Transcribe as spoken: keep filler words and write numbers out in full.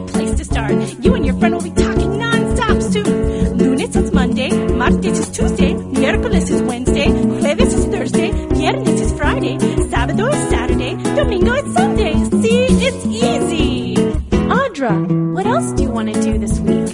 great place to start. You and your friend will be talking non-stop soon. Lunes is Monday, martes is Tuesday, miércoles is Wednesday, jueves is Thursday, viernes is Friday, sábado is Saturday, domingo is Sunday. See, it's easy. Audra, what else do you want to do this week?